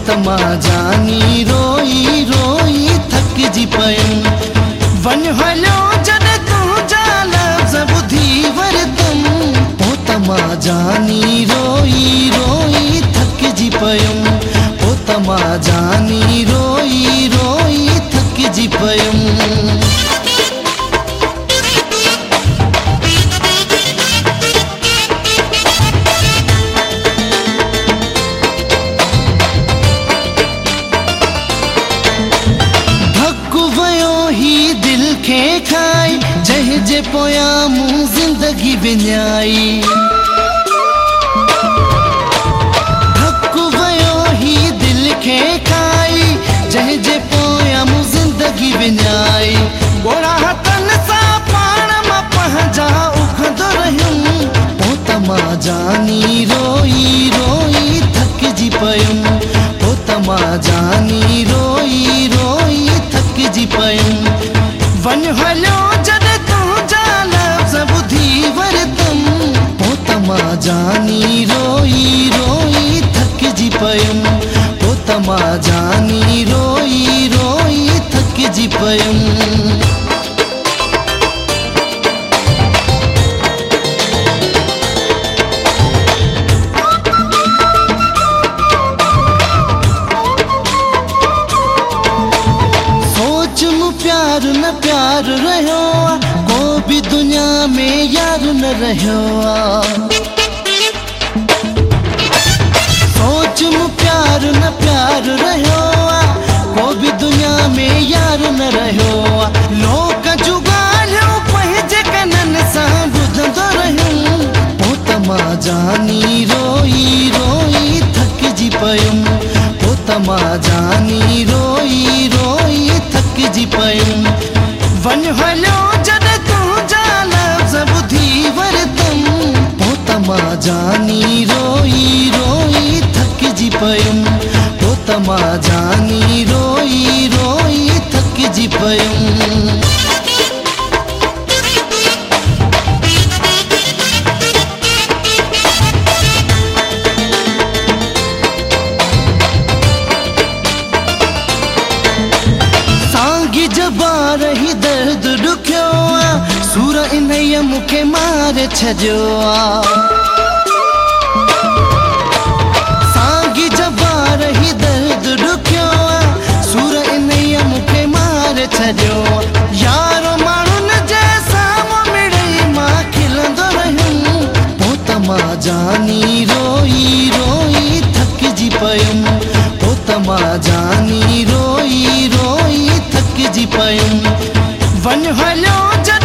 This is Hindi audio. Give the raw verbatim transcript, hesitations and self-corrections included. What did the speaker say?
पोतमा जानी रोई रोई थक जी पयम वन हलो जन तू जाला ॿुधी वरतम पोतमा जानी रोई रोई थक जी पयम पोतमा जानी रोई रोई थक जी पयम। खे खाई जह जे पोया मूं जिंदगी विञाई धक वयो ही दिल खे खाई जह जे पोया मूं जिंदगी विञाई गोड़ा हथन सां पाण मां पंहिंजा उखंदो रहियुमि पोतमा जानी रोई रोई थक जी पयुम पोतमा जानी रोई रोई थक जी पयुम वन हलो जन तू जाला ॿुधी वरतम पोतमा जानी रोई रोई थक जी पयुम पोतमा जानी रोई रोई थक जी पयुम। प्यार न प्यार रहो को भी दुनिया में यार न रहो सोच मु प्यार न प्यार रहो को भी दुनिया में यार न रहो लोक जुगाड़ो पंहिंजे कनन सां ॿुधंदो रहियुमि पोतमा जानी रोई रोई थक जी पयुम पोतमा जानी रोई रोई थक जी पयुम वन हलो जन तू जाला ॿुधी वरतम पोतमा जानी रोई रोई थक जी पयुम पोतमा जानी रोई रोई थक जी पयुम। रही दर्द ॾुखियो सूर इन्हीअ मूंखे मारे छॾियो साॻी जबा रही दर्द ॾुखियो सूर इन्हीअ मूंखे मारे छॾियो यारो माण्हुनि जे साम्हूं मिड़ई मां खिलंदो रहियुमि पोतमा जानी रोई रोई थक जी पयुम पोतमा जानी रोई रोई थक जी पयुम वन हलो जन